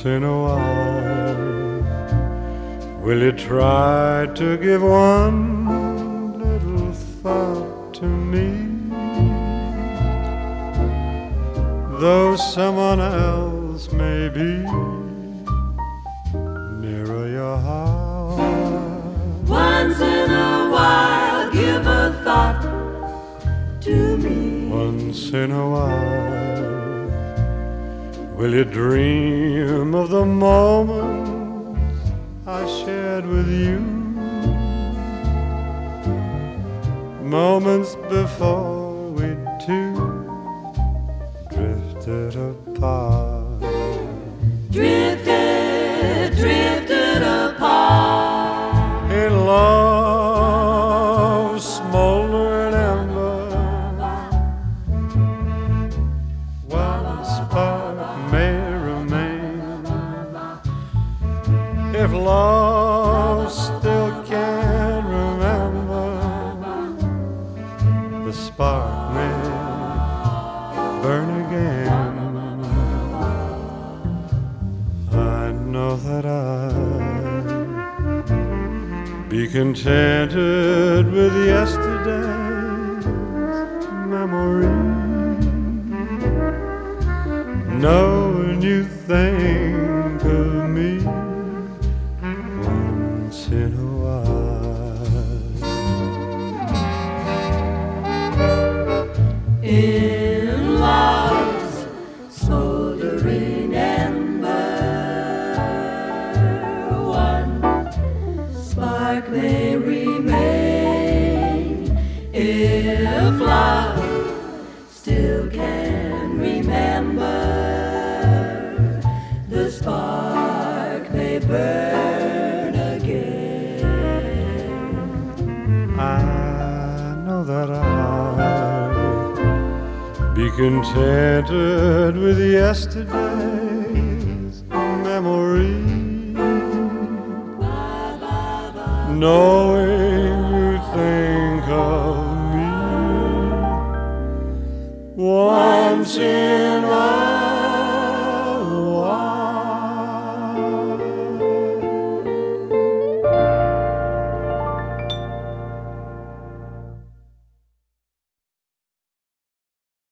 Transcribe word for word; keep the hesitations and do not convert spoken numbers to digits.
Once in a while, will you try to give one little thought to me? Though someone else may be nearer your heart. Once in a while, give a thought to me. Once in a while, will you dream of the moments I shared with you? Moments before we two drifted apart. Drifted, drifted apart. In love's smoldering ember, while a spark may remain. If love still can remember, the spark may burn again. I know that I'd be contented with yesterday's memory, knowing you think of me once in a while. In love's smoldering ember, one spark may remain. If love still can remember, the spark may burn again. I know that I'd be contented with yesterday's memory, knowing you think of me once in a